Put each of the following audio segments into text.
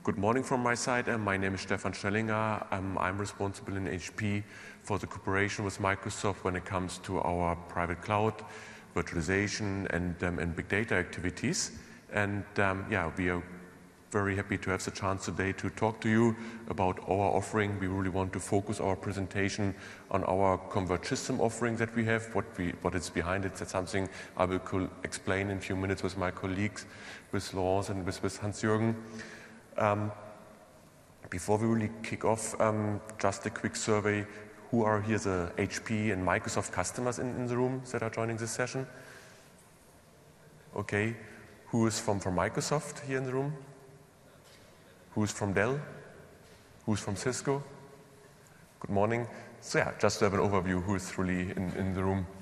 Good morning from my side. My name is Stefan Stellinger. I'm responsible in HP for the cooperation with Microsoft when it comes to our private cloud, virtualization, and big data activities. And we are very happy to have the chance today to talk to you about our offering. We really want to focus our presentation on our converged system offering that we have, what is behind it. That's something I will explain in a few minutes with my colleagues, with Laurence and with Hans-Jürgen. Before we really kick off, just a quick survey. Who are here the HP and Microsoft customers in the room that are joining this session? Okay. Who is from Microsoft here in the room? Who is from Dell? Who is from Cisco? Good morning. So just to have an overview who is really in the room.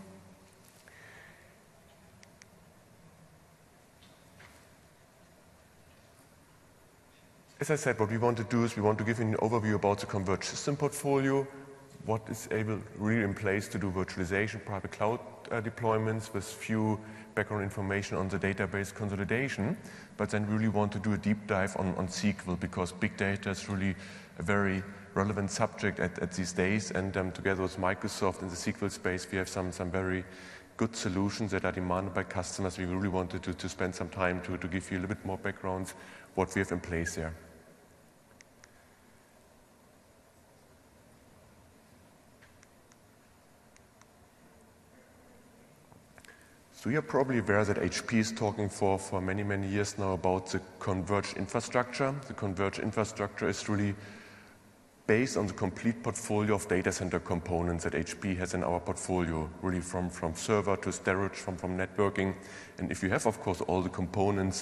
As I said, what we want to do is we want to give you an overview about the converged system portfolio, what is really in place to do virtualization, private cloud deployments with few background information on the database consolidation, but then really want to do a deep dive on SQL because big data is really a very relevant subject at these days, and together with Microsoft in the SQL space we have some very good solutions that are demanded by customers. We really wanted to spend some time to give you a little bit more background what we have in place there. So you're probably aware that HP is talking for many, many years now about the converged infrastructure. The converged infrastructure is really based on the complete portfolio of data center components that HP has in our portfolio, really from server to storage, from networking. And if you have, of course, all the components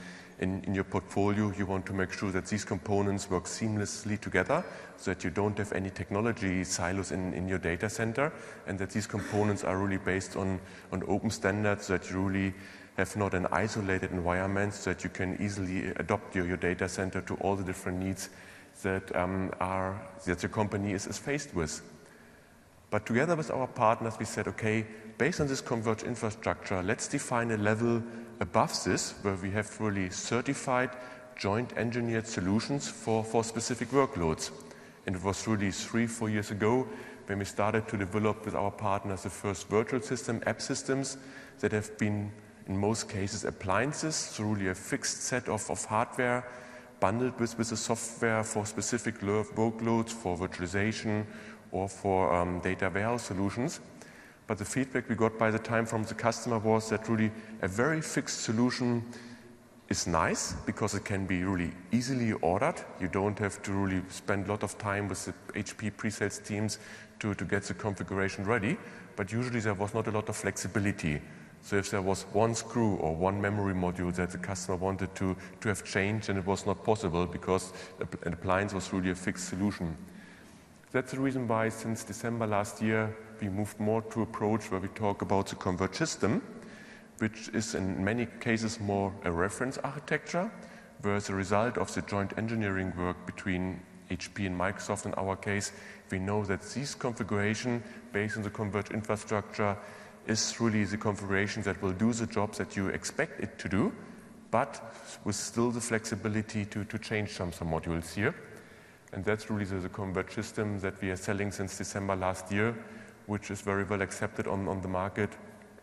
in your portfolio, you want to make sure that these components work seamlessly together so that you don't have any technology silos in your data center, and that these components are really based on open standards, so that you really have not an isolated environment, so that you can easily adopt your data center to all the different needs that your company is faced with. But together with our partners, we said, okay, based on this converged infrastructure, let's define a level above this where we have really certified, joint engineered solutions for specific workloads. And it was really 3-4 years ago when we started to develop with our partners the first virtual system, app systems that have been, in most cases, appliances, so really a fixed set of hardware bundled with the software for specific workloads, for virtualization or for data warehouse solutions. But the feedback we got by the time from the customer was that really a very fixed solution is nice because it can be really easily ordered. You don't have to really spend a lot of time with the HP pre-sales teams to get the configuration ready. But usually there was not a lot of flexibility. So if there was one screw or one memory module that the customer wanted to have changed, then it was not possible because an appliance was really a fixed solution. That's the reason why since December last year we moved more to approach where we talk about the converged system, which is in many cases more a reference architecture, where as a result of the joint engineering work between HP and Microsoft in our case, we know that this configuration based on the converged infrastructure is really the configuration that will do the jobs that you expect it to do, but with still the flexibility to change some modules here. And that's really the converged system that we are selling since December last year, which is very well accepted on the market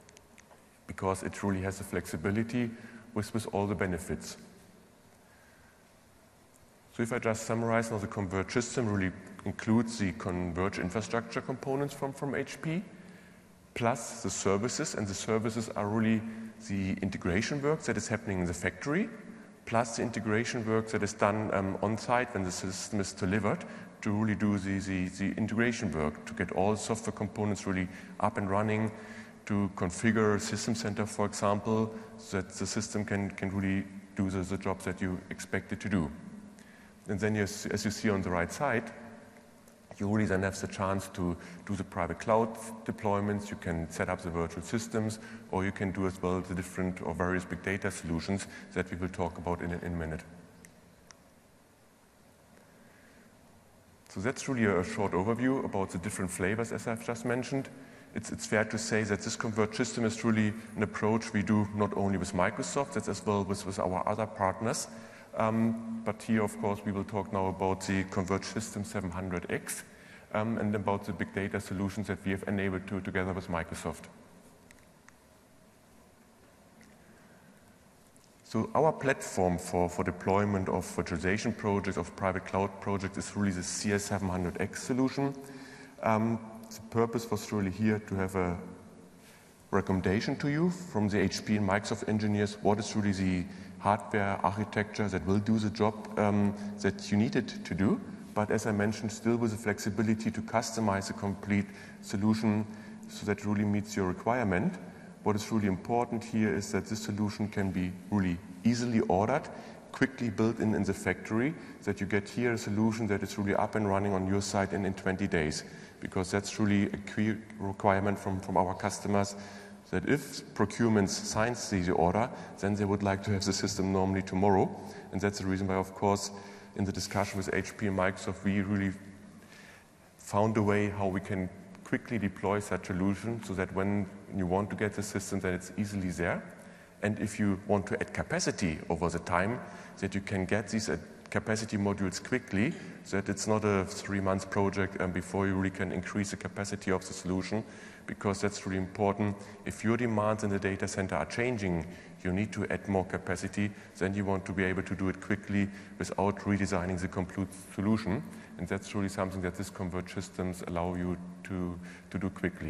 because it really has the flexibility with all the benefits. So if I just summarize now, the converged system really includes the converged infrastructure components from HP, plus the services, and the services are really the integration work that is happening in the factory, plus the integration work that is done on-site when the system is delivered to really do the integration work, to get all software components really up and running, to configure System Center, for example, so that the system can really do the jobs that you expect it to do. And then as you see on the right side, you really then have the chance to do the private cloud deployments. You can set up the virtual systems, or you can do as well the different or various big data solutions that we will talk about in a minute. So that's really a short overview about the different flavors as I've just mentioned. It's fair to say that this converged system is really an approach we do not only with Microsoft, that's as well with our other partners. But here, of course, we will talk now about the Converged System 700X and about the big data solutions that we have enabled together with Microsoft. So our platform for deployment of virtualization projects, of private cloud projects, is really the CS700X solution. The purpose was really here to have a recommendation to you from the HP and Microsoft engineers, what is really the hardware architecture that will do the job that you need it to do. But as I mentioned, still with the flexibility to customize a complete solution so that it really meets your requirement. What is really important here is that this solution can be really easily ordered, quickly built in the factory, so that you get here a solution that is really up and running on your site in 20 days. Because that's really a key requirement from our customers, that if procurement signs the order, then they would like to have the system normally tomorrow. And that's the reason why, of course, in the discussion with HP and Microsoft, we really found a way how we can quickly deploy such a solution so that when you want to get the system, that it's easily there. And if you want to add capacity over the time, that you can get these capacity modules quickly, so that it's not a 3-month project before you really can increase the capacity of the solution, because that's really important. If your demands in the data center are changing, you need to add more capacity, then you want to be able to do it quickly without redesigning the complete solution. And that's really something that these converged systems allow you to do quickly.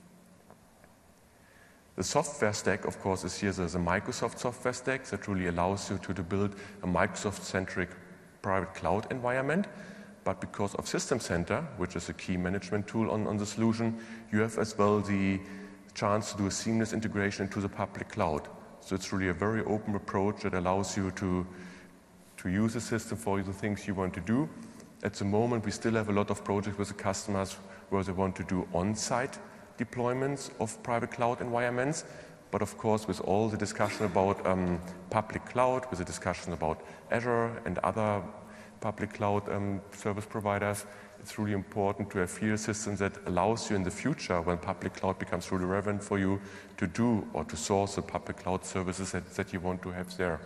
The software stack, of course, is here the Microsoft software stack that really allows you to build a Microsoft-centric private cloud environment. But because of System Center, which is a key management tool on the solution, you have as well the chance to do a seamless integration into the public cloud. So it's really a very open approach that allows you to use the system for the things you want to do. At the moment, we still have a lot of projects with the customers where they want to do on-site deployments of private cloud environments. But of course, with all the discussion about public cloud, with the discussion about Azure and other public cloud service providers, it's really important to have here a system that allows you in the future, when public cloud becomes really relevant for you, to do or to source the public cloud services that you want to have there.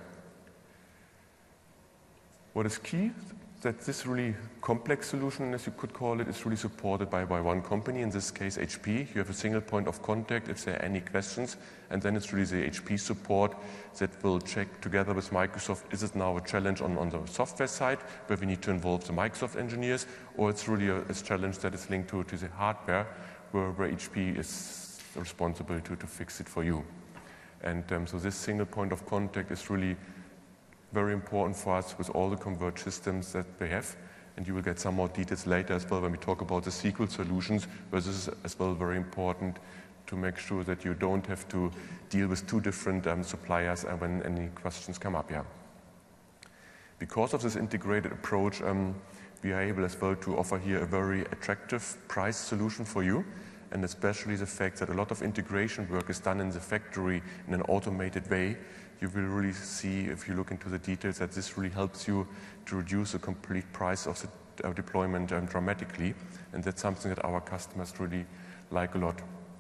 What is key? That this really complex solution, as you could call it, is really supported by one company, in this case HP. You have a single point of contact if there are any questions, and then it's really the HP support that will check together with Microsoft, is it now a challenge on the software side where we need to involve the Microsoft engineers, or it's really a challenge that is linked to the hardware where HP is responsible to fix it for you. And so this single point of contact is really very important for us with all the converged systems that we have. And you will get some more details later as well when we talk about the SQL solutions, where this is as well very important to make sure that you don't have to deal with 2 different suppliers when any questions come up. Because of this integrated approach, we are able as well to offer here a very attractive price solution for you, and especially the fact that a lot of integration work is done in the factory in an automated way. You will really see, if you look into the details, that this really helps you to reduce the complete price of the deployment dramatically, and that's something that our customers really like a lot.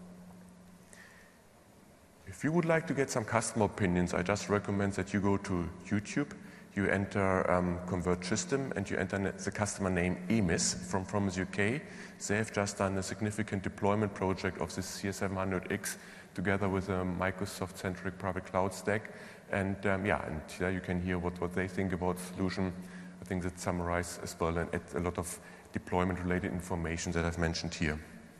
If you would like to get some customer opinions, I just recommend that you go to YouTube, you enter Converged System, and you enter the customer name EMIS from the UK. They have just done a significant deployment project of this CS700X together with a Microsoft-centric private cloud stack. And and there you can hear what they think about the solution. I think that summarizes as well and adds a lot of deployment-related information that I've mentioned here.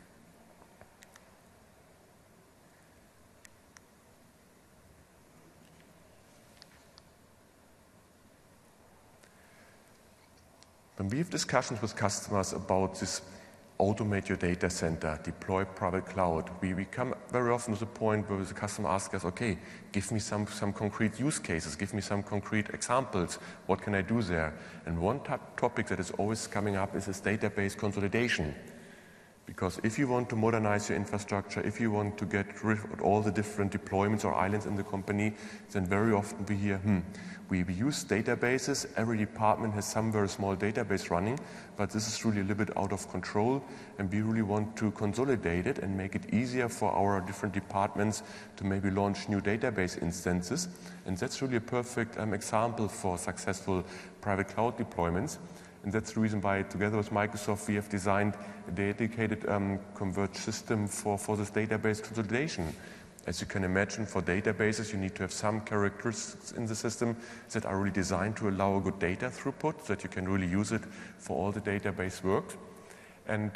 When we have discussions with customers about this automate your data center, deploy private cloud, we come very often to the point where the customer asks us, okay, give me some concrete use cases, give me some concrete examples, what can I do there? And one topic that is always coming up is this database consolidation. Because if you want to modernize your infrastructure, if you want to get rid of all the different deployments or islands in the company, then very often we hear, we use databases. Every department has some very small database running, but this is really a little bit out of control, and we really want to consolidate it and make it easier for our different departments to maybe launch new database instances. And that's really a perfect example for successful private cloud deployments. And that's the reason why, together with Microsoft, we have designed a dedicated converged system for this database consolidation. As you can imagine, for databases, you need to have some characteristics in the system that are really designed to allow a good data throughput, so that you can really use it for all the database work. And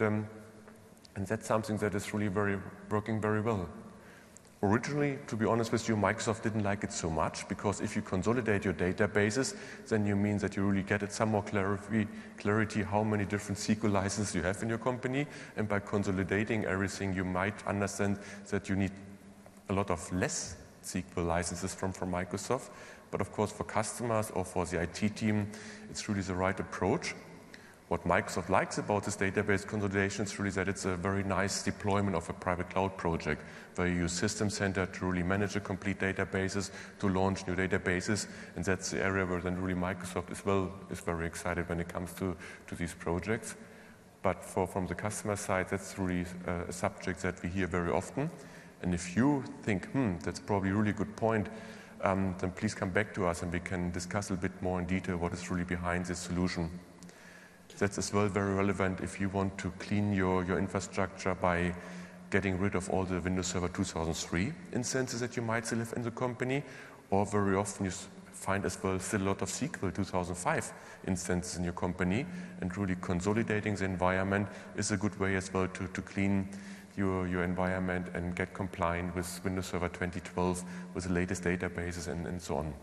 that's something that is really working very well. Originally, to be honest with you, Microsoft didn't like it so much, because if you consolidate your databases, then you mean that you really get it some more clarity how many different SQL licenses you have in your company. And by consolidating everything, you might understand that you need a lot of less SQL licenses from Microsoft. But of course, for customers or for the IT team, it's really the right approach. What Microsoft likes about this database consolidation is really that it's a very nice deployment of a private cloud project, where you use System Center to really manage the complete databases, to launch new databases, and that's the area where then really Microsoft is very excited when it comes to these projects. But from the customer side, that's really a subject that we hear very often. And if you think, that's probably a really good point, then please come back to us and we can discuss a little bit more in detail what is really behind this solution. That's as well very relevant if you want to clean your infrastructure by getting rid of all the Windows Server 2003 instances that you might still have in the company, or very often you find as well still a lot of SQL 2005 instances in your company, and really consolidating the environment is a good way as well to clean your environment and get compliant with Windows Server 2012 with the latest databases and so on.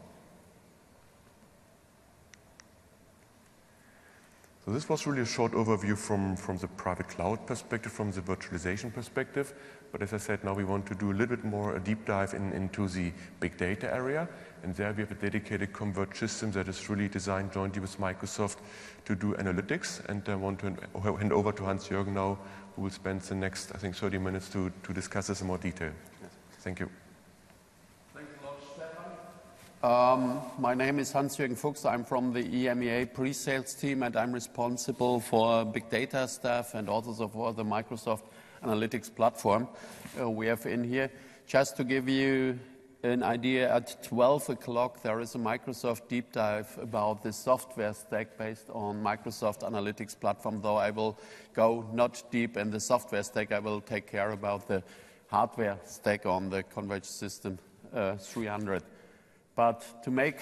So this was really a short overview from the private cloud perspective, from the virtualization perspective. But as I said, now we want to do a little bit more a deep dive into the big data area. And there we have a dedicated converged system that is really designed jointly with Microsoft to do analytics. And I want to hand over to Hans-Jürgen now, who will spend the next, I think, 30 minutes to discuss this in more detail. Yes. Thank you. My name is Hans-Jürgen Fuchs. I'm from the EMEA pre-sales team, and I'm responsible for big data stuff and also for the Microsoft Analytics platform we have in here. Just to give you an idea, at 12 o'clock there is a Microsoft deep dive about the software stack based on Microsoft Analytics platform, though I will go not deep in the software stack. I will take care about the hardware stack on the Converged System 300. But to make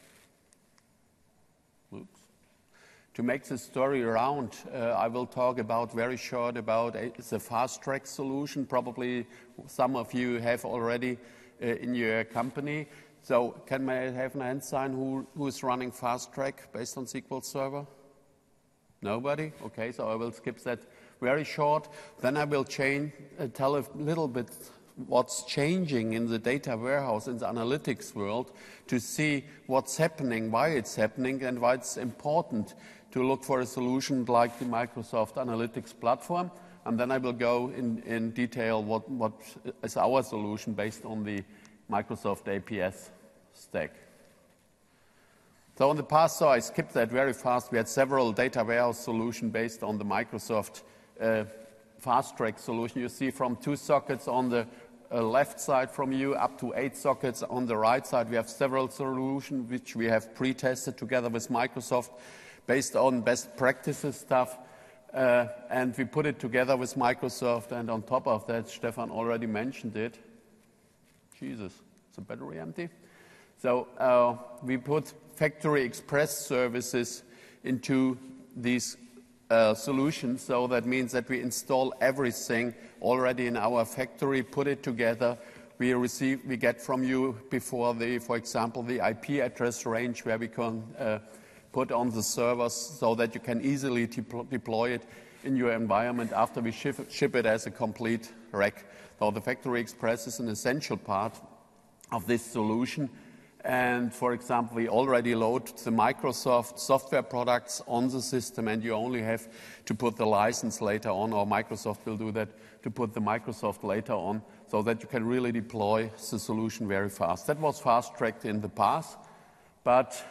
the story round, I will talk about very short about the fast track solution. Probably some of you have already in your company. So can I have an hand sign who is running fast track based on SQL Server? Nobody? Okay, so I will skip that very short. Then I will tell a little bit what's changing in the data warehouse, in the analytics world, to see what's happening, why it's happening, and why it's important to look for a solution like the Microsoft Analytics platform. And then I will go in detail what is our solution based on the Microsoft APS stack. So in the past, so I skipped that very fast. We had several data warehouse solutions based on the Microsoft fast track solution. You see from 2 sockets on the left side from you up to 8 sockets on the right side. We have several solutions which we have pre-tested together with Microsoft based on best practices stuff. And we put it together with Microsoft, and on top of that, Stefan already mentioned it. Jesus, is the battery empty? So we put Factory Express services into these solutions. So that means that we install everything already in our factory, put it together. We get from you before for example, the IP address range where we can put on the servers so that you can easily deploy it in your environment after we ship it as a complete rack. So the Factory Express is an essential part of this solution. And for example, we already load the Microsoft software products on the system, and you only have to put the license later on, or Microsoft will do that, to put the Microsoft later on, so that you can really deploy the solution very fast. That was fast-tracked in the past, but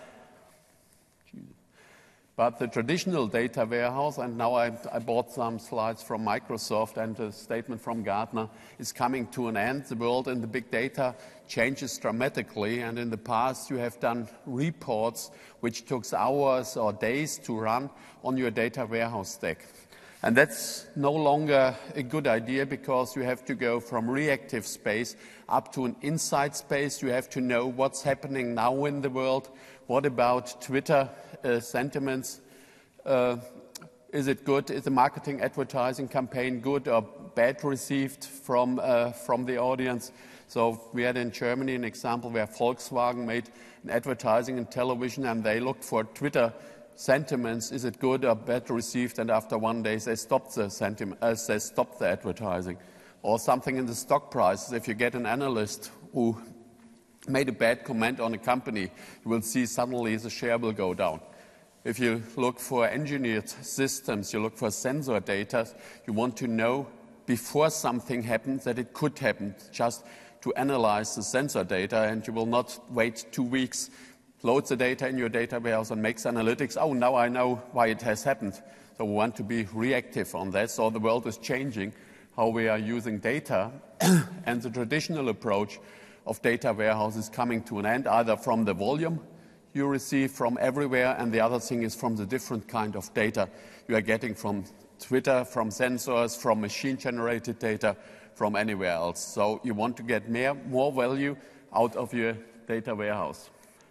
the traditional data warehouse, and now I bought some slides from Microsoft, and a statement from Gartner, is coming to an end. The world in the big data changes dramatically, and in the past you have done reports which took hours or days to run on your data warehouse stack. And that's no longer a good idea, because you have to go from reactive space up to an insight space. You have to know what's happening now in the world. What about Twitter sentiments? Is it good? Is the marketing advertising campaign good or bad received from the audience? So we had in Germany an example where Volkswagen made an advertising in television, and they looked for Twitter sentiments. Is it good or bad received? And after 1 day, they stopped the advertising. Or something in the stock prices. If you get an analyst who made a bad comment on a company, you will see suddenly the share will go down. If you look for engineered systems, you look for sensor data, you want to know before something happens that it could happen, just to analyze the sensor data, and you will not wait 2 weeks, load the data in your data warehouse and makes analytics. Oh, now I know why it has happened. So we want to be reactive on that. So the world is changing how we are using data, and the traditional approach of data warehouse is coming to an end, either from the volume you receive from everywhere, and the other thing is from the different kind of data you are getting from Twitter, from sensors, from machine-generated data, from anywhere else. So you want to get more value out of your data warehouse.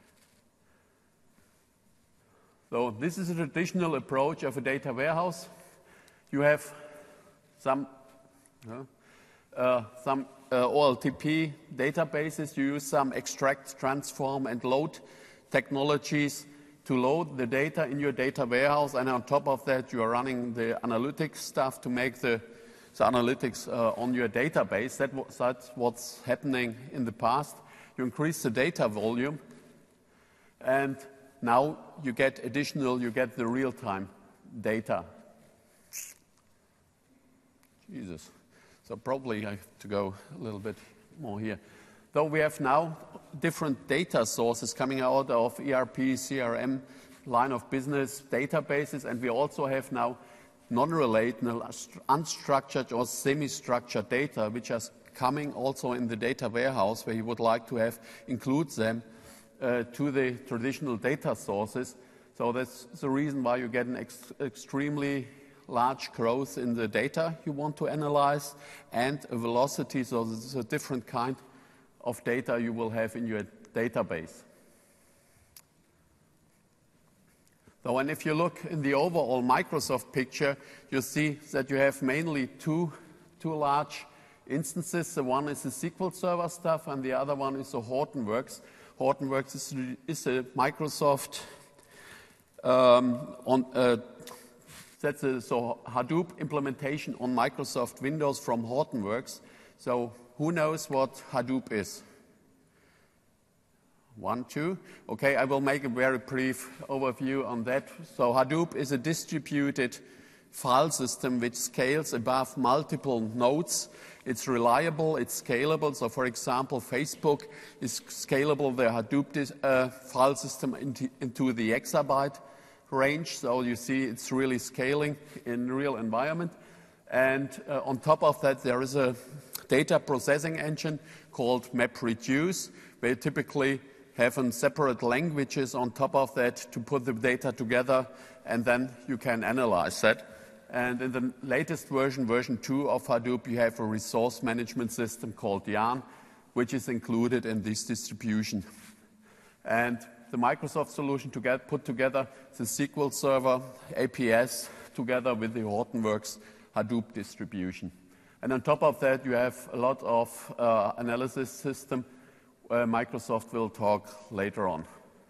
So this is a traditional approach of a data warehouse. You have some OLTP databases. You use some extract, transform, and load technologies to load the data in your data warehouse, and on top of that you are running the analytics stuff to make the analytics on your database. That's what's happening in the past. You increase the data volume, and now you get the real-time data. Jesus. So probably I have to go a little bit more here. So we have now different data sources coming out of ERP, CRM, line of business databases, and we also have now non-relational, unstructured or semi-structured data, which is coming also in the data warehouse, where you would like to include them to the traditional data sources. So that's the reason why you get an extremely large growth in the data you want to analyze, and a velocity, so this is a different kind of data you will have in your database. So, and if you look in the overall Microsoft picture, you see that you have mainly two large instances. The one is the SQL Server stuff, and the other one is the Hortonworks. Hortonworks is a Microsoft that's a Hadoop implementation on Microsoft Windows from Hortonworks. So who knows what Hadoop is? 1, 2. Okay, I will make a very brief overview on that. So Hadoop is a distributed file system which scales above multiple nodes. It's reliable, it's scalable. So for example, Facebook is scalable, the Hadoop file system into the exabyte range. So you see it's really scaling in real environment. And on top of that, there is a data processing engine called MapReduce, where you typically have separate languages on top of that to put the data together, and then you can analyze that. And in the latest version, version 2 of Hadoop, you have a resource management system called Yarn, which is included in this distribution. And the Microsoft solution put together the SQL Server, APS, together with the Hortonworks Hadoop distribution. And on top of that, you have a lot of analysis system. Microsoft will talk later on.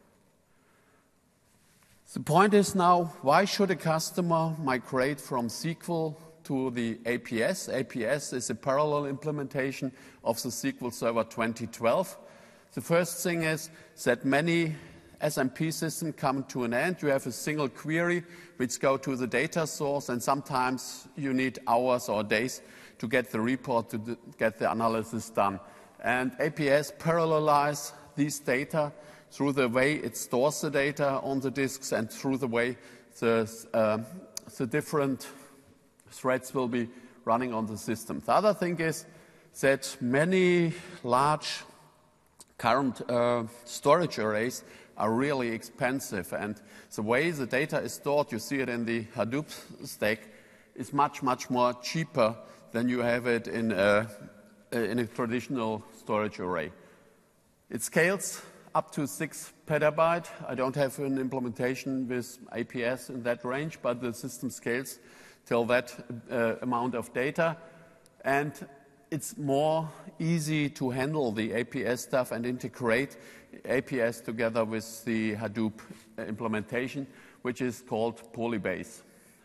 The point is now, why should a customer migrate from SQL to the APS? APS is a parallel implementation of the SQL Server 2012. The first thing is that many SMP systems come to an end. You have a single query which go to the data source, and sometimes you need hours or days to get the report, to get the analysis done. And APS parallelize these data through the way it stores the data on the disks and through the way the different threads will be running on the system. The other thing is that many large current storage arrays are really expensive, and the way the data is stored, you see it in the Hadoop stack, is much, much more cheaper than you have it in a traditional storage array. It scales up to 6 petabyte. I don't have an implementation with APS in that range, but the system scales till that amount of data. And it's more easy to handle the APS stuff and integrate APS together with the Hadoop implementation, which is called Polybase.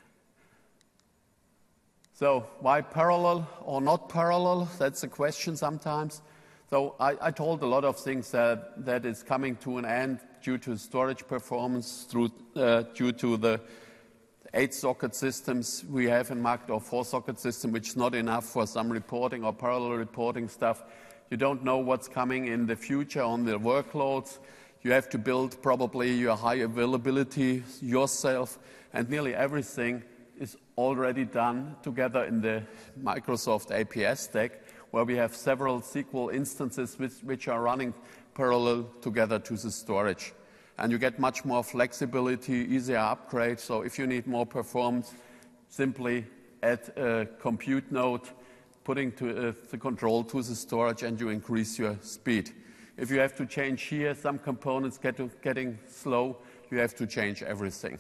So why parallel or not parallel? That's a question sometimes. So I told a lot of things that is coming to an end due to storage performance, due to the 8-socket systems we have in Mach, or 4-socket system, which is not enough for some reporting or parallel reporting stuff. You don't know what's coming in the future on the workloads. You have to build probably your high availability yourself, and nearly everything is already done together in the Microsoft APS stack, where we have several SQL instances which are running parallel together to the storage. And you get much more flexibility, easier upgrade. So if you need more performance, simply add a compute node, putting the control to the storage, and you increase your speed. If you have to change here, some components getting slow, you have to change everything.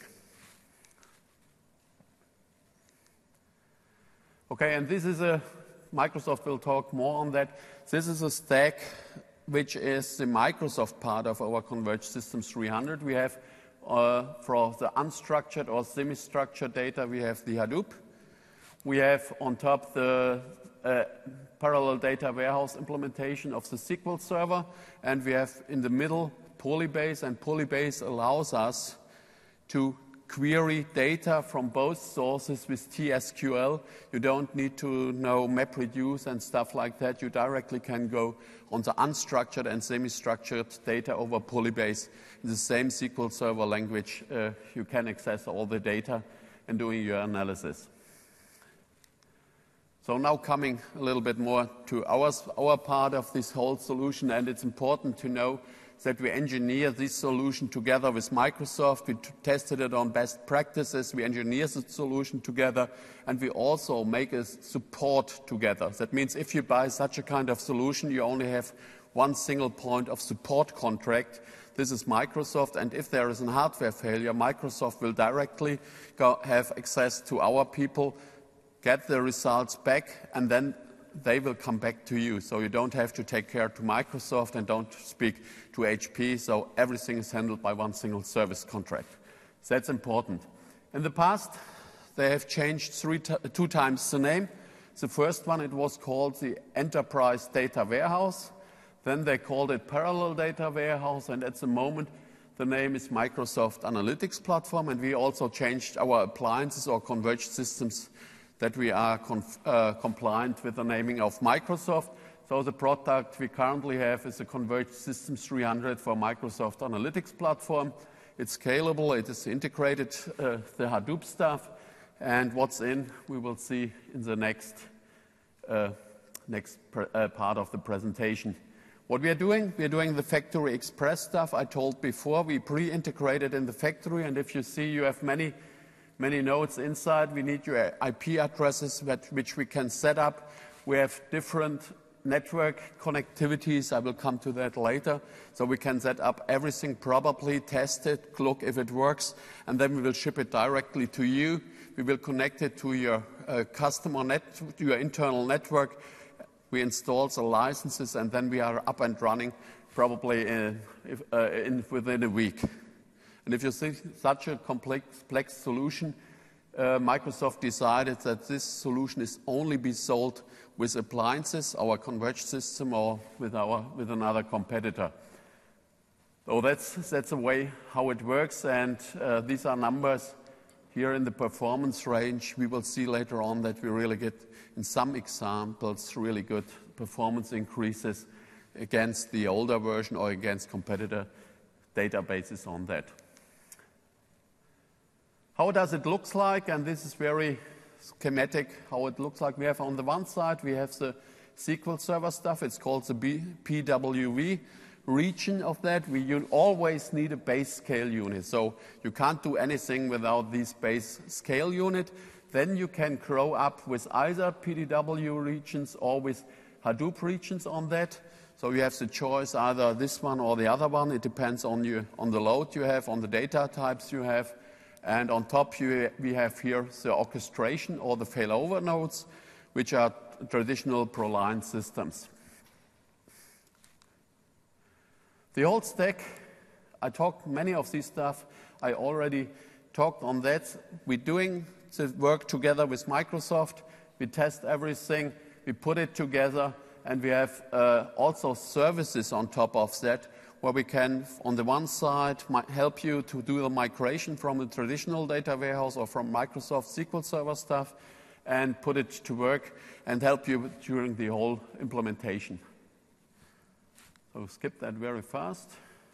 Okay, and this is Microsoft will talk more on that. This is a stack which is the Microsoft part of our Converged Systems 300. We have, for the unstructured or semi-structured data, we have the Hadoop. We have on top the parallel data warehouse implementation of the SQL Server, and we have in the middle Polybase, and Polybase allows us to query data from both sources with TSQL. You don't need to know MapReduce and stuff like that. You directly can go on the unstructured and semi-structured data over Polybase. In the same SQL Server language, you can access all the data and doing your analysis. So now coming a little bit more to our part of this whole solution, and it's important to know that we engineer this solution together with Microsoft. We tested it on best practices. We engineer the solution together, and we also make a support together. That means if you buy such a kind of solution, you only have one single point of support contract. This is Microsoft, and if there is a hardware failure, Microsoft will directly have access to our people, get the results back, and then they will come back to you. So you don't have to take care to Microsoft and don't speak to HP. So everything is handled by one single service contract. So that's important. In the past, they have changed two times the name. The first one, it was called the Enterprise Data Warehouse. Then they called it Parallel Data Warehouse. And at the moment, the name is Microsoft Analytics Platform. And we also changed our appliances or converged systems that we are compliant with the naming of Microsoft. So the product we currently have is a Converged Systems 300 for Microsoft Analytics Platform. It's scalable, it is integrated, the Hadoop stuff, and what's in, we will see in the next part of the presentation. What we are doing the Factory Express stuff. I told before, we pre-integrated in the factory, and if you see, you have many nodes inside. We need your IP addresses which we can set up. We have different network connectivities. I will come to that later. So we can set up everything properly, test it, look if it works, and then we will ship it directly to you. We will connect it to your your internal network. We install the licenses, and then we are up and running probably within a week. And if you see such a complex solution, Microsoft decided that this solution is only be sold with appliances, our converged system, or with another competitor. So that's a way how it works, and these are numbers here in the performance range. We will see later on that we really get, in some examples, really good performance increases against the older version or against competitor databases on that. How does it look like? And this is very schematic how it looks like. We have on the one side, we have the SQL Server stuff. It's called the PWV region of that. You always need a base scale unit. So you can't do anything without this base scale unit. Then you can grow up with either PDW regions or with Hadoop regions on that. So you have the choice either this one or the other one. It depends on the load you have, on the data types you have. And on top, we have here the orchestration or the failover nodes, which are traditional ProLine systems. The whole stack, I talked many of these stuff. I already talked on that. We're doing the work together with Microsoft. We test everything. We put it together. And we have also services on top of that, where we can, on the one side, help you to do the migration from a traditional data warehouse or from Microsoft SQL Server stuff and put it to work and help you during the whole implementation. So skip that very fast.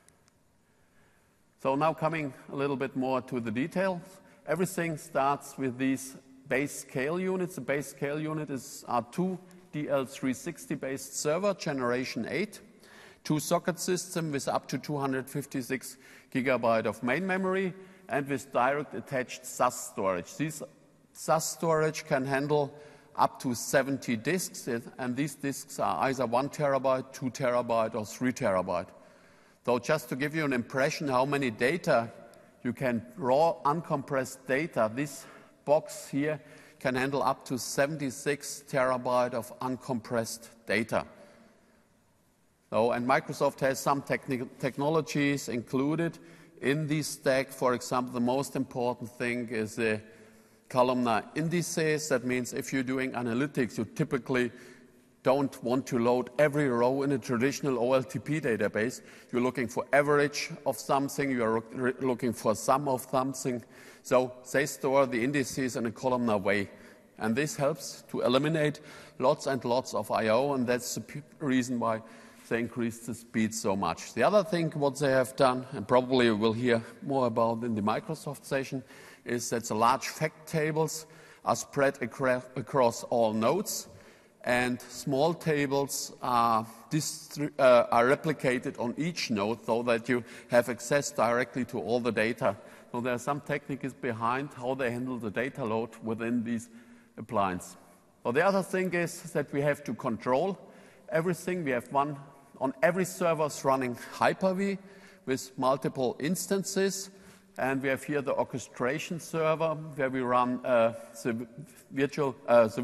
So now coming a little bit more to the details. Everything starts with these base scale units. The base scale unit are two DL360-based server, generation 8. 2 socket system with up to 256 gigabyte of main memory and with direct attached SAS storage. This SAS storage can handle up to 70 disks, and these disks are either 1 terabyte, 2 terabyte, or 3 terabyte. So just to give you an impression how many data you can raw uncompressed data, this box here can handle up to 76 terabyte of uncompressed data. So, and Microsoft has some technologies included in this stack. For example, the most important thing is the columnar indices. That means if you're doing analytics, you typically don't want to load every row in a traditional OLTP database. You're looking for average of something. You're looking for sum of something. So they store the indices in a columnar way. And this helps to eliminate lots and lots of I/O, and that's the reason why they increase the speed so much. The other thing what they have done, and probably we'll hear more about in the Microsoft session, is that the large fact tables are spread across all nodes, and small tables are replicated on each node so that you have access directly to all the data. So there are some techniques behind how they handle the data load within these appliances. So the other thing is that we have to control everything. We have one on every server running Hyper-V with multiple instances. And we have here the orchestration server where we run the virtual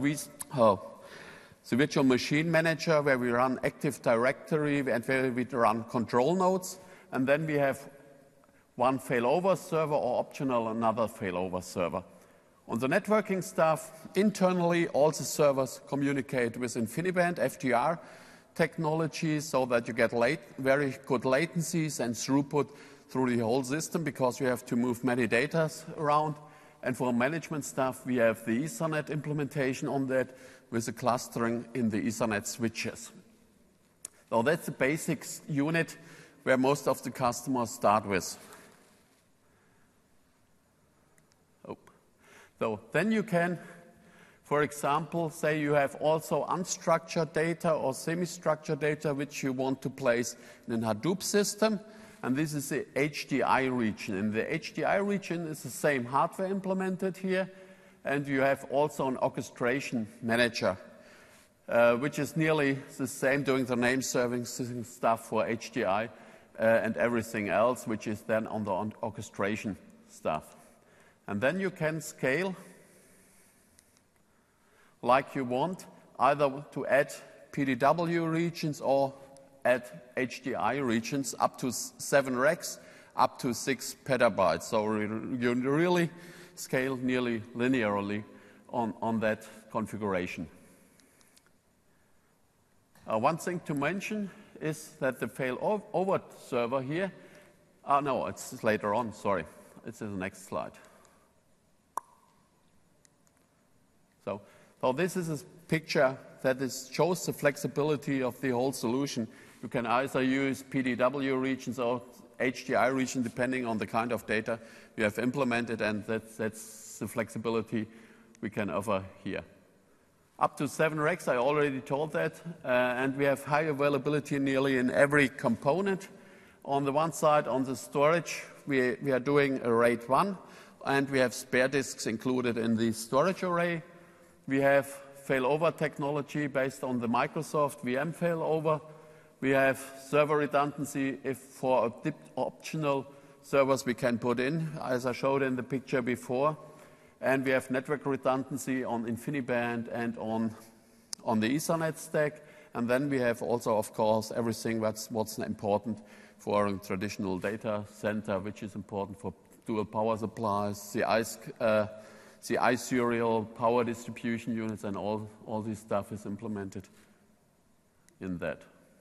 machine manager, where we run Active Directory and where we run control nodes. And then we have one failover server or optional another failover server. On the networking stuff, internally all the servers communicate with InfiniBand FDR technology so that you get very good latencies and throughput through the whole system because you have to move many data around. And for management stuff, we have the Ethernet implementation on that with the clustering in the Ethernet switches. So that's the basics unit where most of the customers start with. So then you can, for example, say you have also unstructured data or semi-structured data which you want to place in a Hadoop system. And this is the HDI region. And the HDI region is the same hardware implemented here. And you have also an orchestration manager, which is nearly the same, doing the name serving stuff for HDI and everything else, which is then on the orchestration stuff. And then you can scale like you want, either to add PDW regions or add HDI regions up to 7 racks, up to 6 petabytes. So you really scale nearly linearly on that configuration. One thing to mention is that the failover server here, no, it's later on, sorry. It's in the next slide. So this is a picture that shows the flexibility of the whole solution. You can either use PDW regions or HDI region, depending on the kind of data you have implemented, and that's the flexibility we can offer here. Up to 7 racks, I already told that, and we have high availability nearly in every component. On the one side, on the storage, we are doing a RAID 1, and we have spare disks included in the storage array. We have failover technology based on the Microsoft VM failover. We have server redundancy if for optional servers we can put in, as I showed in the picture before. And we have network redundancy on InfiniBand and on the Ethernet stack. And then we have also, of course, everything what's important for a traditional data center, which is important for dual power supplies, the I-serial power distribution units, and all this stuff is implemented in that.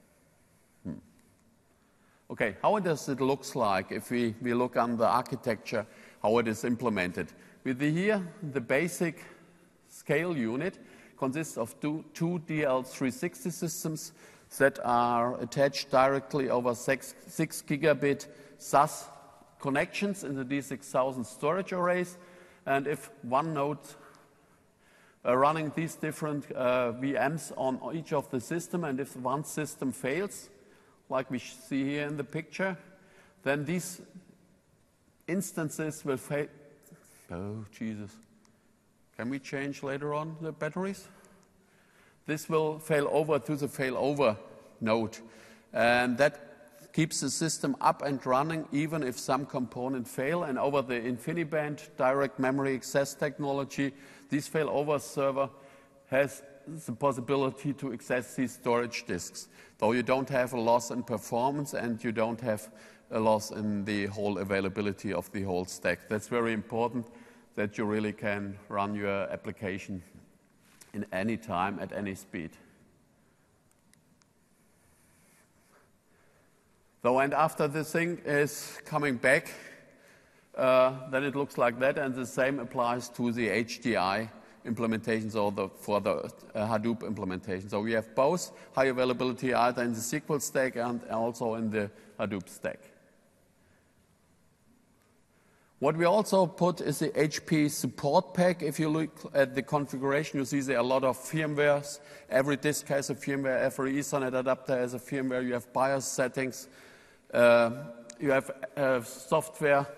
Okay, how does it look like if we look on the architecture, how it is implemented? With here, the basic scale unit consists of two DL360 systems that are attached directly over 6 gigabit SAS connections in the D6000 storage arrays. And if one node running these different VMs on each of the system, and if one system fails, like we see here in the picture, then these instances will fail. Oh, Jesus. Can we change later on the batteries? This will fail over to the failover node. And that keeps the system up and running even if some component fail. And over the InfiniBand direct memory access technology, this failover server has the possibility to access these storage disks. Though you don't have a loss in performance and you don't have a loss in the whole availability of the whole stack. That's very important, that you really can run your application in any time at any speed. So, and after the thing is coming back, then it looks like that, and the same applies to the HDI implementations or for the Hadoop implementation. So we have both high availability either in the SQL stack and also in the Hadoop stack. What we also put is the HP support pack. If you look at the configuration, you see there are a lot of firmwares. Every disk has a firmware, every Ethernet adapter has a firmware. You have BIOS settings. You have software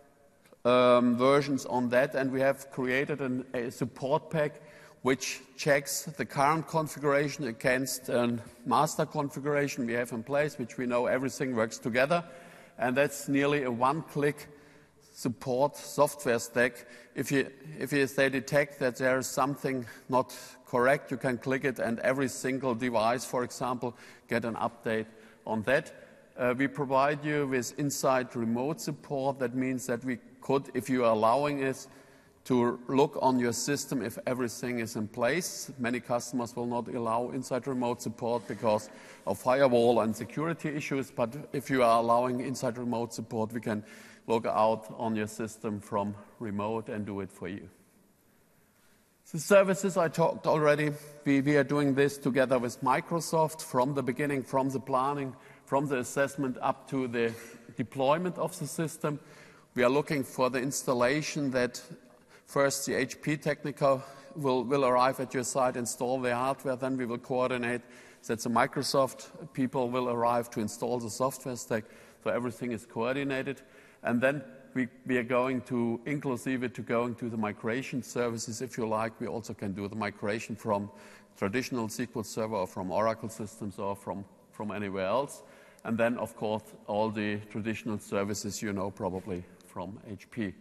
versions on that, and we have created a support pack which checks the current configuration against a master configuration we have in place, which we know everything works together, and that's nearly a one-click support software stack. If they detect that there is something not correct, you can click it, and every single device, for example, get an update on that. We provide you with inside remote support. That means that we could, if you are allowing us to look on your system if everything is in place. Many customers will not allow inside remote support because of firewall and security issues, but if you are allowing inside remote support, we can log out on your system from remote and do it for you. The services I talked already, we are doing this together with Microsoft from the beginning, from the planning, from the assessment up to the deployment of the system. We are looking for the installation that first the HP technical will arrive at your site, install the hardware, then we will coordinate that the Microsoft people will arrive to install the software stack, so everything is coordinated. And then we are going to, inclusive to going to the migration services, if you like. We also can do the migration from traditional SQL Server or from Oracle systems or from anywhere else. And then, of course, all the traditional services you know probably from HP.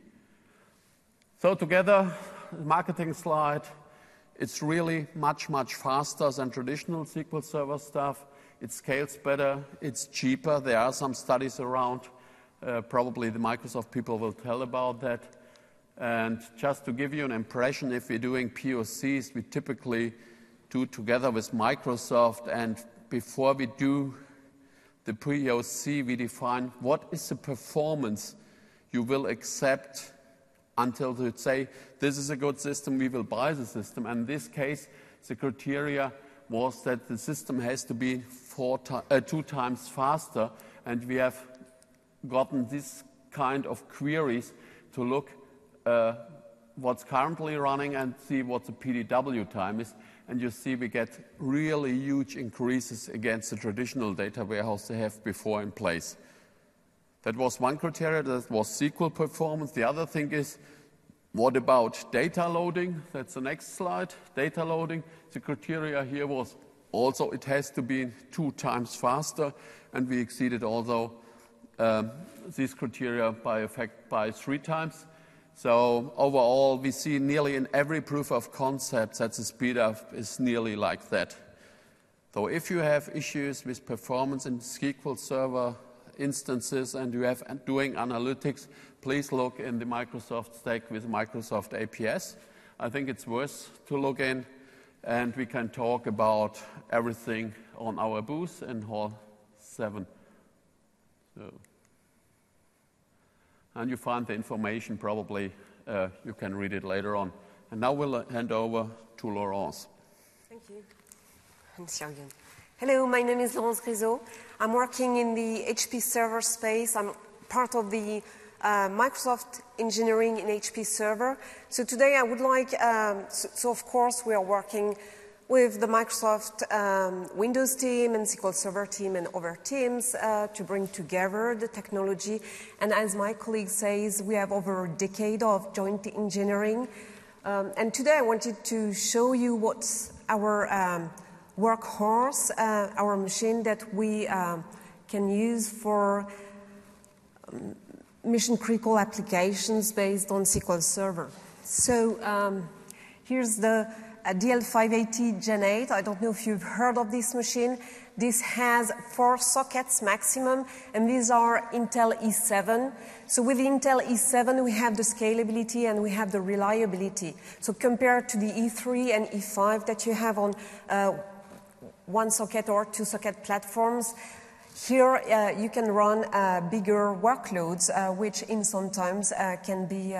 So together, the marketing slide, it's really much, much faster than traditional SQL Server stuff. It scales better, it's cheaper. There are some studies around. Probably the Microsoft people will tell about that. And just to give you an impression, if we're doing POCs, we typically do together with Microsoft, and before we do the POC, we define what is the performance you will accept until you say, this is a good system, we will buy the system. And in this case, the criteria was that the system has to be 2 times faster, and we have gotten this kind of queries to look what's currently running and see what the PDW time is. And you see we get really huge increases against the traditional data warehouse they have before in place. That was one criteria, that was SQL performance. The other thing is, what about data loading? That's the next slide, data loading. The criteria here was also it has to be 2 times faster, and we exceeded also these criteria by 3 times. So overall, we see nearly in every proof of concept that the speed up is nearly like that. So if you have issues with performance in SQL Server instances and you have doing analytics, please look in the Microsoft stack with Microsoft APS. I think it's worth to look in, and we can talk about everything on our booth in Hall 7. And you find the information probably, you can read it later on. And now we'll hand over to Laurence. Thank you. Hans-Jürgen. Hello, my name is Laurence Grisot. I'm working in the HP server space. I'm part of the Microsoft engineering in HP server. So today I would like, so of course we are working with the Microsoft Windows team and SQL Server team and other teams to bring together the technology. And as my colleague says, we have over a decade of joint engineering. And today I wanted to show you what's our workhorse, our machine that we can use for mission-critical applications based on SQL Server. So here's the DL580 Gen 8. I don't know if you've heard of this machine. This has 4 sockets maximum, and these are Intel E7. So with Intel E7, we have the scalability and we have the reliability. So compared to the E3 and E5 that you have on 1 socket or 2 socket platforms, here you can run bigger workloads, which in sometimes can be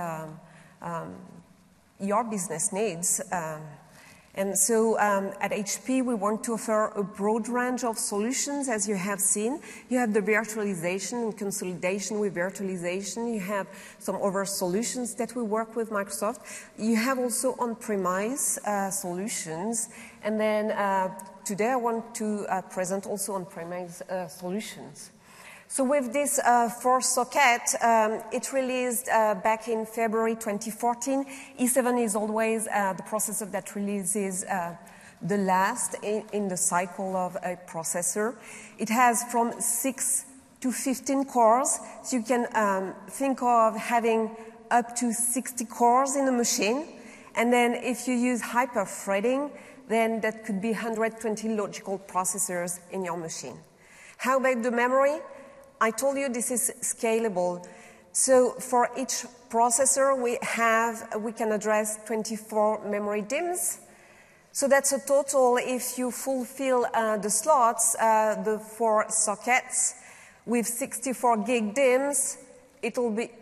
your business needs. And so at HP, we want to offer a broad range of solutions, as you have seen. You have the virtualization and consolidation with virtualization. You have some other solutions that we work with Microsoft. You have also on-premise solutions. And then today I want to present also on-premise solutions. So with this 4-socket, it released back in February 2014. E7 is always the processor that releases the last in the cycle of a processor. It has from 6 to 15 cores, so you can think of having up to 60 cores in a machine. And then if you use hyper-threading, then that could be 120 logical processors in your machine. How about the memory? I told you this is scalable. So for each processor, we can address 24 memory DIMMs. So that's a total, if you fulfill the slots, the 4 sockets, with 64 gig DIMMs, it will be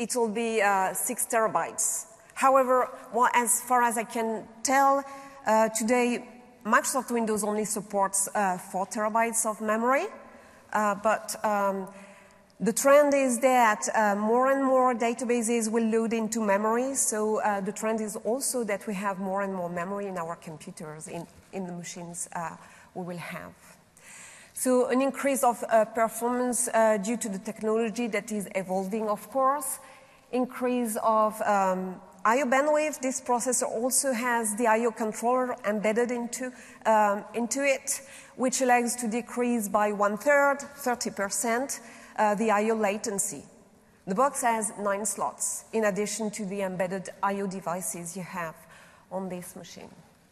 6 terabytes. However, well, as far as I can tell, today Microsoft Windows only supports 4 terabytes of memory. But the trend is that more and more databases will load into memory. So the trend is also that we have more and more memory in our computers, in the machines we will have. So an increase of performance due to the technology that is evolving, of course. Increase of I/O bandwidth. This processor also has the I/O controller embedded into it, which allows to decrease by 1/3, 30%, the I/O latency. The box has 9 slots, in addition to the embedded I/O devices you have on this machine.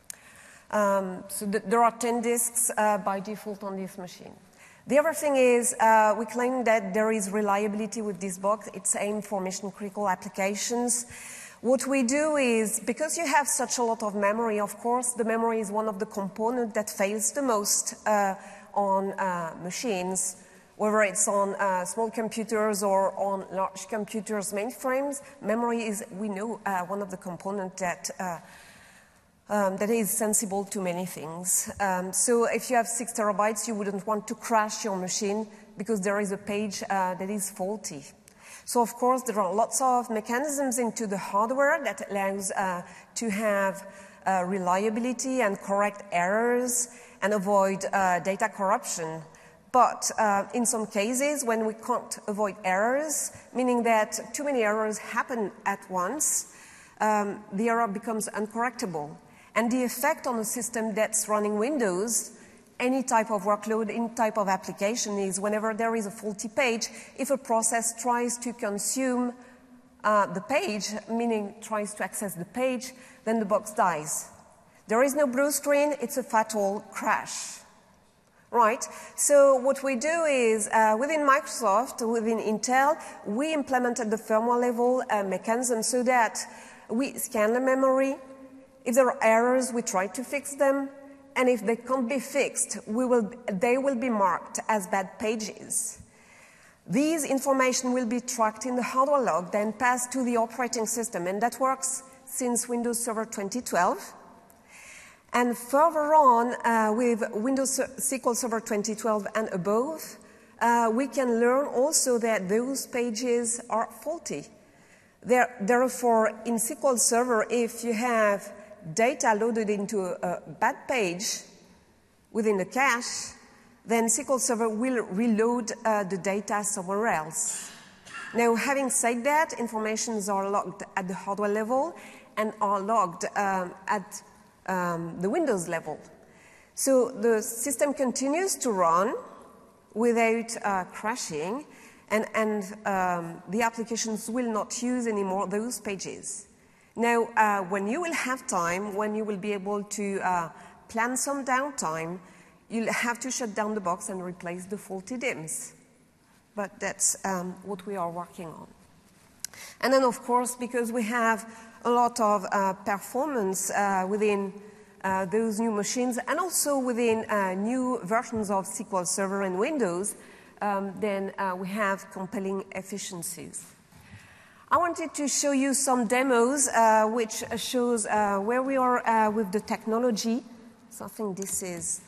So there are 10 disks by default on this machine. The other thing is we claim that there is reliability with this box. It's aimed for mission-critical applications. What we do is, because you have such a lot of memory, of course, the memory is one of the components that fails the most on machines, whether it's on small computers or on large computers, mainframes. Memory is, we know, one of the components that that is sensible to many things. So if you have 6 terabytes, you wouldn't want to crash your machine because there is a page that is faulty. So of course, there are lots of mechanisms into the hardware that allows to have reliability and correct errors and avoid data corruption. But in some cases, when we can't avoid errors, meaning that too many errors happen at once, the error becomes uncorrectable. And the effect on a system that's running Windows, any type of workload, any type of application, is whenever there is a faulty page, if a process tries to consume the page, meaning tries to access the page, then the box dies. There is no blue screen, it's a fatal crash. Right? So what we do is, within Microsoft, within Intel, we implemented the firmware level mechanism so that we scan the memory. If there are errors, we try to fix them. And if they can't be fixed, they will be marked as bad pages. These information will be tracked in the hardware log, then passed to the operating system. And that works since Windows Server 2012. And further on, with Windows SQL Server 2012 and above, we can learn also that those pages are faulty. Therefore, in SQL Server, if you have data loaded into a bad page within the cache, then SQL Server will reload the data somewhere else. Now, having said that, informations are logged at the hardware level and are logged at the Windows level. So the system continues to run without crashing, and the applications will not use anymore those pages. Now, when you will have time, when you will be able to plan some downtime, you'll have to shut down the box and replace the faulty DIMMs. But that's what we are working on. And then, of course, because we have a lot of performance within those new machines and also within new versions of SQL Server and Windows, then we have compelling efficiencies. I wanted to show you some demos which shows where we are with the technology. So I think this is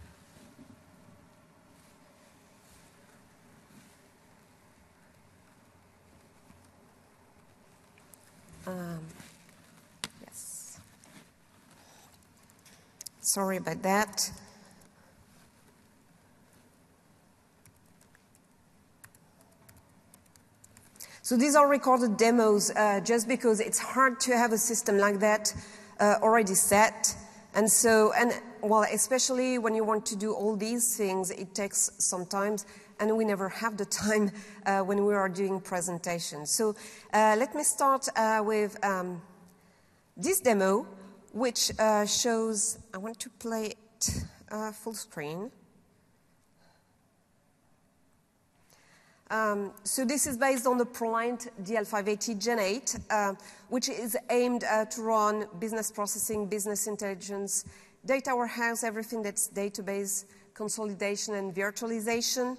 yes. Sorry about that. So these are recorded demos just because it's hard to have a system like that already set. And so, well, especially when you want to do all these things, it takes some time, and we never have the time when we are doing presentations. So let me start with this demo, which shows, I want to play it full screen. So this is based on the ProLiant DL580 Gen 8, which is aimed to run business processing, business intelligence, data warehouse, everything that's database consolidation and virtualization.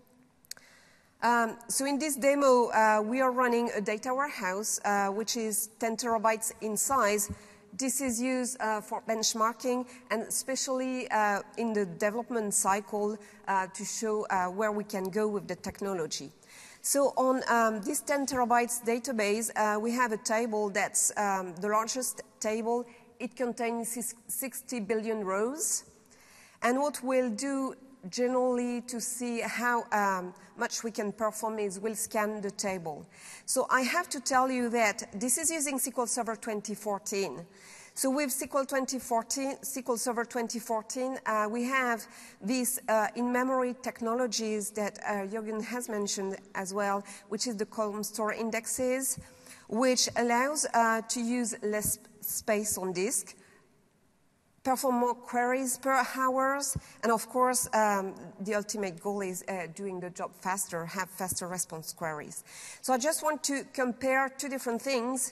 So in this demo, we are running a data warehouse, which is 10 terabytes in size. This is used for benchmarking and especially in the development cycle to show where we can go with the technology. So on this 10 terabytes database, we have a table that's the largest table. It contains 60 billion rows. And what we'll do generally to see how much we can perform is we'll scan the table. So I have to tell you that this is using SQL Server 2014. So with SQL Server 2014, we have these in-memory technologies that Jürgen has mentioned as well, which is the column store indexes, which allows to use less space on disk, perform more queries per hours, and of course, the ultimate goal is doing the job faster, have faster response queries. So I just want to compare two different things.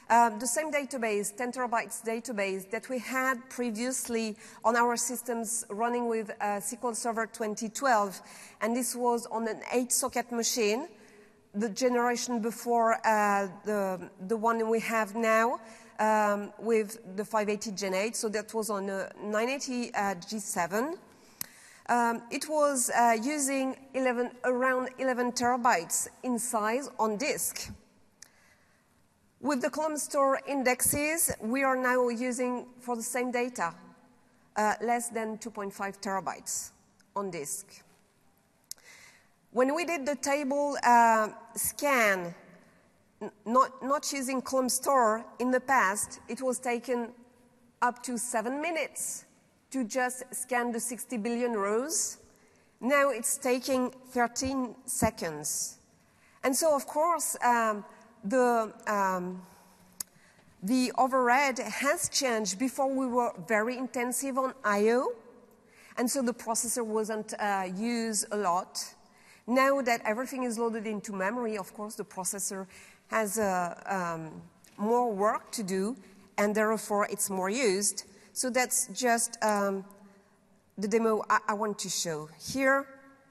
The same database, 10 terabytes database that we had previously on our systems running with SQL Server 2012, and this was on an 8-socket machine, the generation before the one we have now with the 580 Gen 8, so that was on a 980 G7. It was using around 11 terabytes in size on disk. With the column store indexes, we are now using, for the same data, less than 2.5 terabytes on disk. When we did the table scan, not using column store in the past, it was taken up to 7 minutes to just scan the 60 billion rows. Now it's taking 13 seconds. And so, of course, the overhead has changed. Before we were very intensive on I/O, and so the processor wasn't used a lot. Now that everything is loaded into memory, of course, the processor has more work to do, and therefore it's more used. So that's just the demo I want to show here.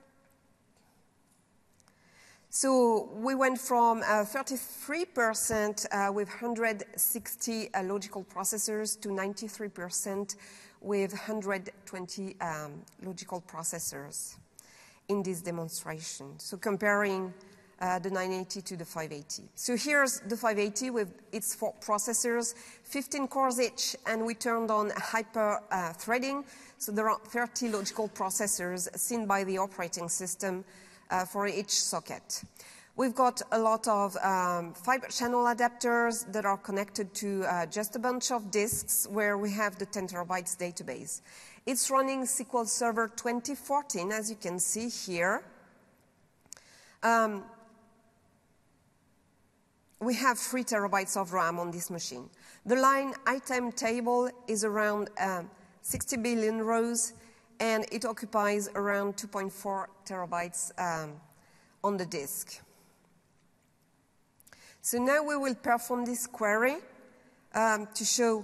So we went from 33% with 160 logical processors to 93% with 120 logical processors in this demonstration. So comparing the 980 to the 580. So here's the 580 with its 4 processors, 15 cores each, and we turned on hyper threading. So there are 30 logical processors seen by the operating system for each socket. We've got a lot of fiber channel adapters that are connected to just a bunch of disks where we have the 10 terabytes database. It's running SQL Server 2014, as you can see here. We have 3 terabytes of RAM on this machine. The line item table is around 60 billion rows, and it occupies around 2.4 terabytes on the disk. So now we will perform this query to show.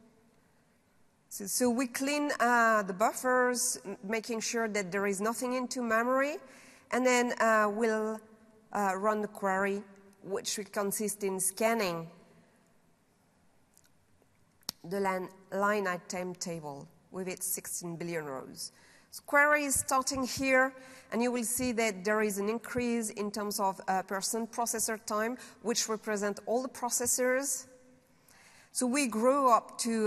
So we clean the buffers, making sure that there is nothing into memory, and then we'll run the query, which will consist in scanning the line item table with its 16 billion rows. So query is starting here, and you will see that there is an increase in terms of percent processor time, which represent all the processors. So we grew up to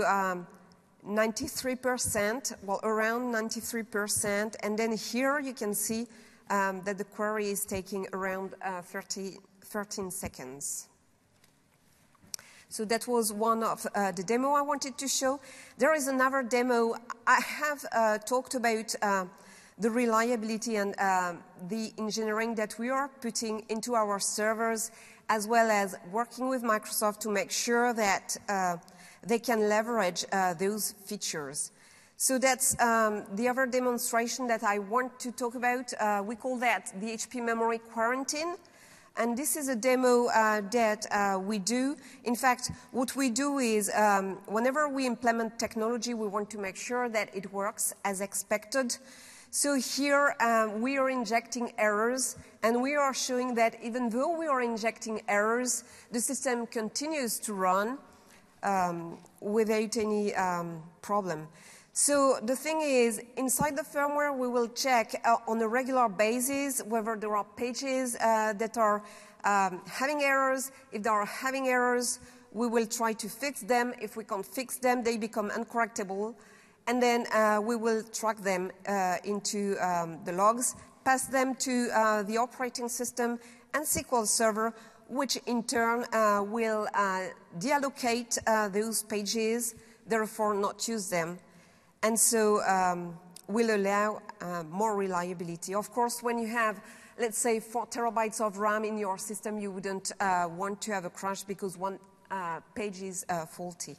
93%, well, around 93%, and then here you can see that the query is taking around 13 seconds. So that was one of the demo I wanted to show. There is another demo. I have talked about the reliability and the engineering that we are putting into our servers, as well as working with Microsoft to make sure that they can leverage those features. So that's the other demonstration that I want to talk about. We call that the HP Memory Quarantine. And this is a demo that we do. In fact, what we do is whenever we implement technology, we want to make sure that it works as expected. So here we are injecting errors, and we are showing that even though we are injecting errors, the system continues to run without any problem. So the thing is, inside the firmware, we will check on a regular basis whether there are pages that are having errors. If they are having errors, we will try to fix them. If we can't fix them, they become uncorrectable. And then we will track them into the logs, pass them to the operating system and SQL Server, which in turn will deallocate those pages, therefore not use them. And so will allow more reliability. Of course, when you have, let's say, 4 terabytes of RAM in your system, you wouldn't want to have a crash because one page is faulty.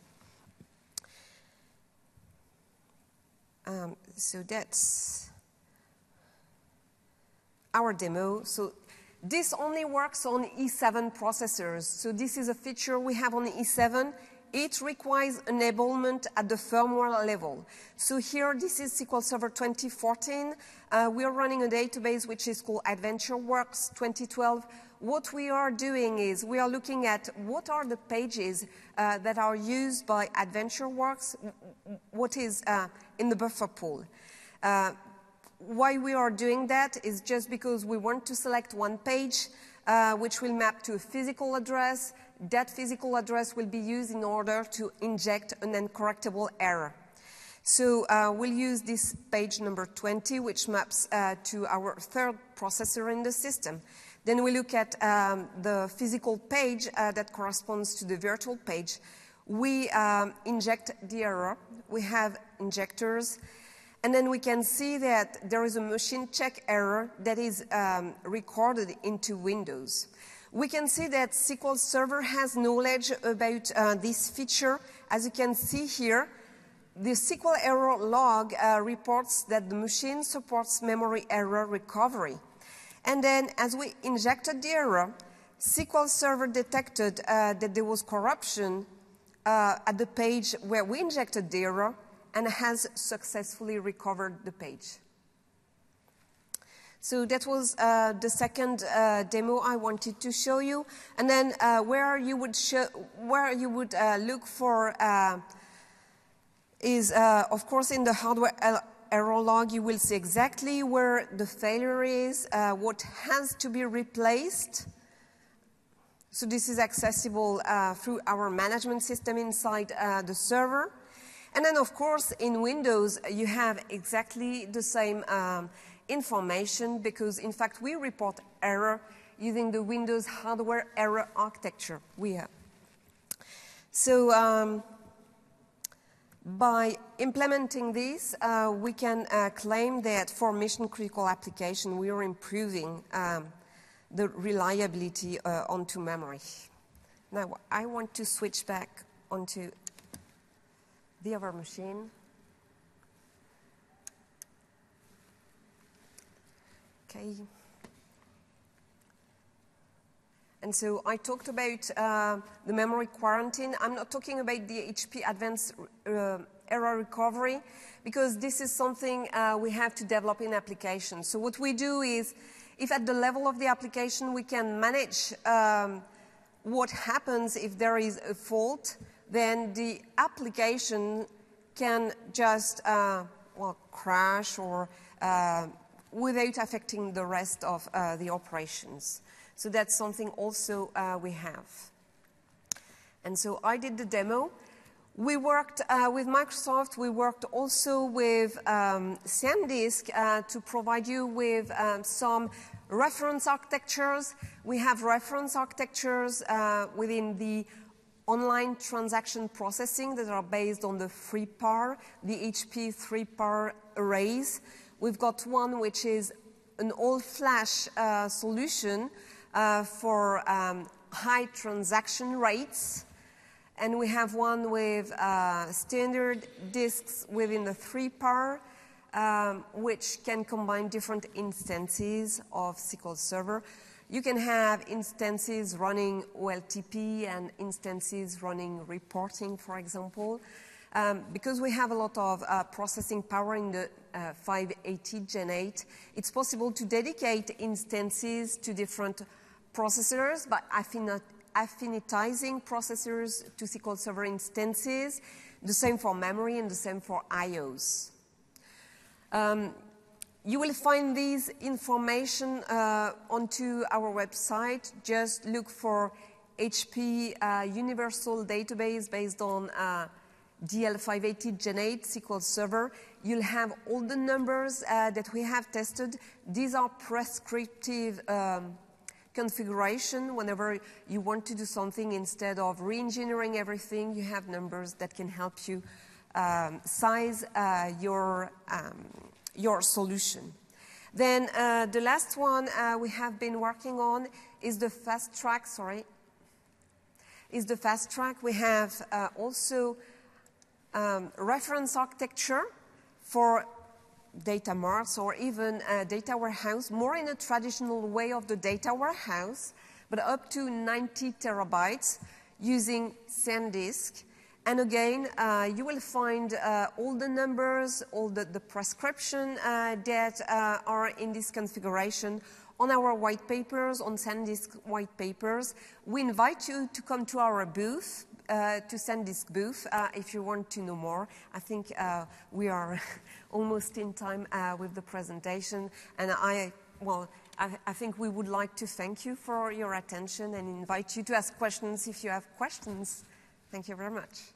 So that's our demo. So This only works on E7 processors. So this is a feature we have on E7. It requires enablement at the firmware level. So here, this is SQL Server 2014. We are running a database which is called AdventureWorks 2012. What we are doing is we are looking at what are the pages that are used by AdventureWorks, what is in the buffer pool. Why we are doing that is just because we want to select one page which will map to a physical address. That physical address will be used in order to inject an uncorrectable error. So we'll use this page number 20, which maps to our third processor in the system. Then we look at the physical page that corresponds to the virtual page. We inject the error. We have injectors. And then we can see that there is a machine check error that is recorded into Windows. We can see that SQL Server has knowledge about this feature. As you can see here, the SQL error log reports that the machine supports memory error recovery. And then as we injected the error, SQL Server detected that there was corruption at the page where we injected the error and has successfully recovered the page. So that was the second demo I wanted to show you. And then where you would look for is, of course, in the hardware error log, you will see exactly where the failure is, what has to be replaced. So this is accessible through our management system inside the server. And then, of course, in Windows, you have exactly the same information because, in fact, we report error using the Windows hardware error architecture we have. So by implementing this, we can claim that for mission-critical application, we are improving the reliability onto memory. Now, I want to switch back onto the other machine. Okay. And so I talked about the memory quarantine. I'm not talking about the HP Advanced Error Recovery because this is something we have to develop in applications. So what we do is, if at the level of the application we can manage what happens if there is a fault, then the application can just crash or without affecting the rest of the operations. So that's something also we have. And so I did the demo. We worked with Microsoft. We worked also with SanDisk to provide you with some reference architectures. We have reference architectures within the online transaction processing that are based on the 3PAR, the HP 3PAR arrays. We've got one which is an all-flash solution for high transaction rates. And we have one with standard disks within the 3PAR, which can combine different instances of SQL Server. You can have instances running OLTP and instances running reporting, for example. Because we have a lot of processing power in the 580 Gen 8, it's possible to dedicate instances to different processors by affinitizing processors to SQL Server instances, the same for memory and the same for IOs. You will find these information onto our website. Just look for HP Universal Database based on DL580 Gen 8 SQL Server. You'll have all the numbers that we have tested. These are prescriptive configuration. Whenever you want to do something, instead of re-engineering everything, you have numbers that can help you size your solution. Then the last one we have been working on is the fast track, We have also reference architecture for data marts or even data warehouse, more in a traditional way of the data warehouse, but up to 90 terabytes using SanDisk. And again, you will find all the numbers, all the prescription that are in this configuration on our white papers, on SanDisk white papers. We invite you to come to our booth, to SanDisk booth, if you want to know more. I think we are almost in time with the presentation, and I think we would like to thank you for your attention and invite you to ask questions if you have questions. Thank you very much.